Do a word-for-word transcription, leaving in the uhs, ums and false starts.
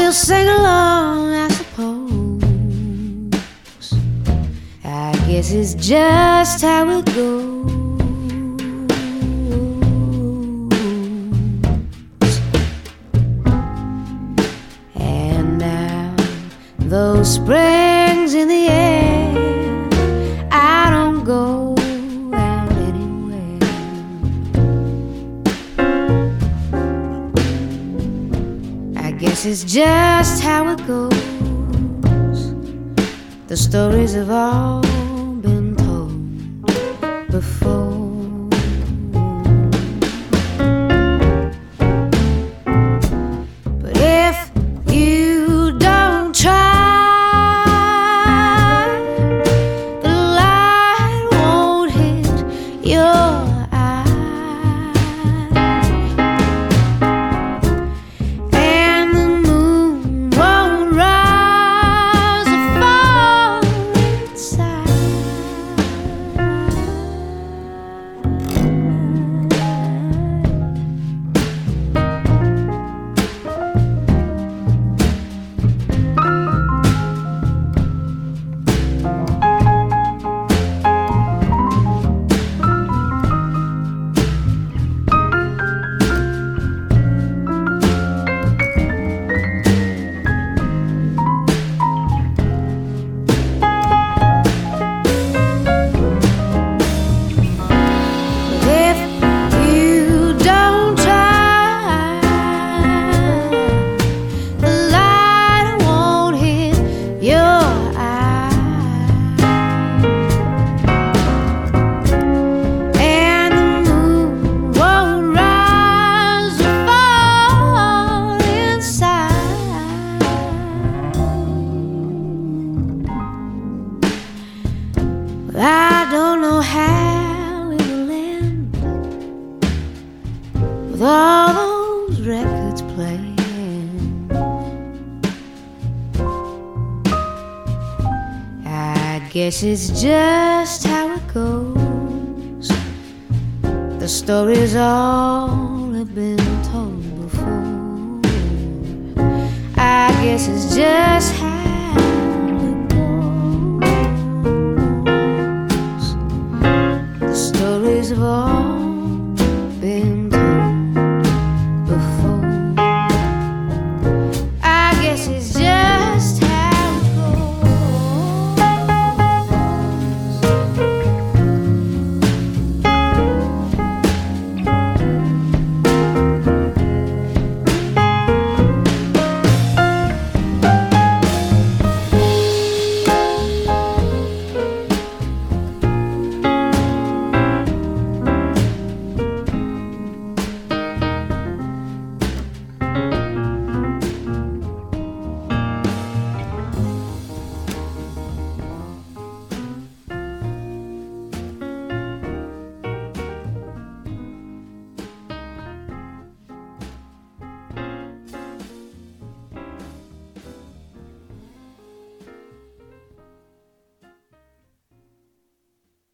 we'll sing along, I suppose. I guess it's just how it goes. And now those springs in the air, I don't go out anywhere. I guess it's just how it goes. The stories have all been told before. But if you don't try, the light won't hit your eye, and the moon won't rise or fall inside. If you don't try, the light won't hit your eye, and the moon won't rise or fall inside. But I don't know how it will end with all those records playing. I guess it's just how it goes. The stories all have been told before. I guess it's just how